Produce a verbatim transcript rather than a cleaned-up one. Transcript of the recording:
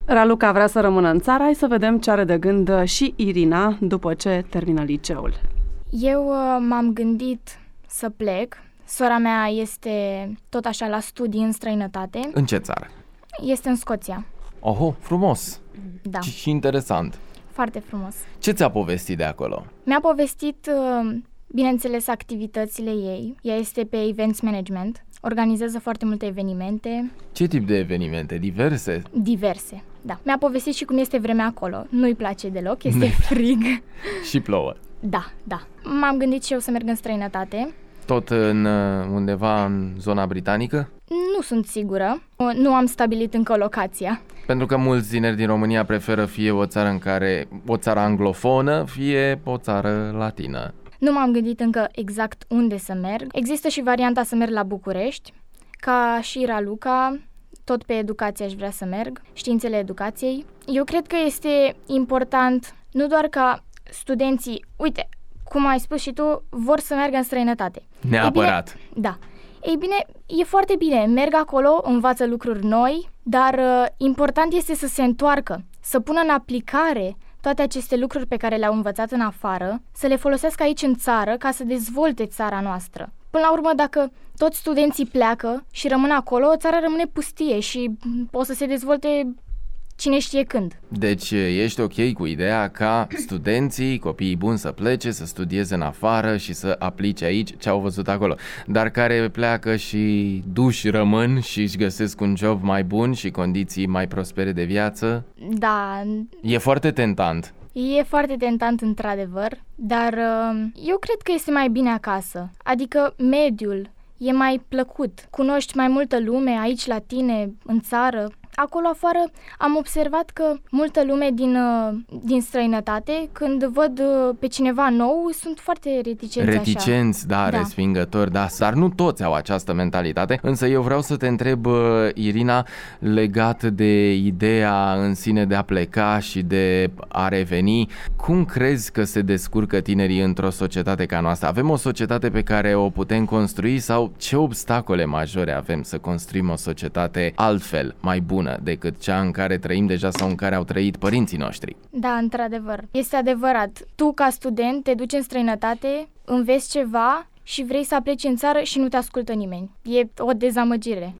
Raluca vrea să rămână în țară, hai să vedem ce are de gând și Irina după ce termină liceul. Eu uh, m-am gândit să plec. Sora mea este tot așa la studii în străinătate. În ce țară? Este în Scoția. Oho, frumos! Da. Și, și interesant. Foarte frumos. Ce ți-a povestit de acolo? Mi-a povestit, uh, bineînțeles, activitățile ei. Ea este pe Events Management. Organizează foarte multe evenimente. Ce tip de evenimente? Diverse? Diverse, da. Mi-a povestit și cum este vremea acolo. Nu-i place deloc, este frig. Și plouă. Da, da. M-am gândit și eu să merg în străinătate. Tot în undeva în zona britanică? Nu sunt sigură. Nu am stabilit încă locația. Pentru că mulți tineri din România preferă fie o țară în care o țară anglofonă, fie o țară latină. Nu m-am gândit încă exact unde să merg. Există și varianta să merg la București, ca și Raluca, tot pe educație aș vrea să merg, științele educației. Eu cred că este important nu doar ca studenții, uite, cum ai spus și tu, vor să meargă în străinătate. Neapărat. Ei bine, da. Ei bine, e foarte bine, merg acolo, învață lucruri noi, dar uh, important este să se întoarcă, să pună în aplicare toate aceste lucruri pe care le-au învățat în afară, să le folosească aici în țară ca să dezvolte țara noastră. Până la urmă, dacă toți studenții pleacă și rămân acolo, țara rămâne pustie și o să se dezvolte cine știe când. Deci ești ok cu ideea ca studenții, copiii buni să plece, să studieze în afară și să aplice aici ce au văzut acolo. Dar care pleacă și duși rămân și își găsesc un job mai bun și condiții mai prospere de viață? Da. E foarte tentant. E foarte tentant într-adevăr, dar eu cred că este mai bine acasă. Adică mediul e mai plăcut. Cunoști mai multă lume aici la tine, în țară. Acolo afară am observat că multă lume din, din străinătate, când văd pe cineva nou, sunt foarte reticenți. Reticenți, așa. da, da, respingători, da, dar nu toți au această mentalitate. Însă eu vreau să te întreb, Irina, legat de ideea în sine de a pleca și de a reveni, cum crezi că se descurcă tinerii într-o societate ca noastră? Avem o societate pe care o putem construi sau ce obstacole majore avem să construim o societate altfel, mai bună decât cea în care trăim deja sau în care au trăit părinții noștri? Da, într-adevăr. Este adevărat. Tu, ca student, te duci în străinătate, înveți ceva și vrei să pleci în țară și nu te ascultă nimeni. E o dezamăgire.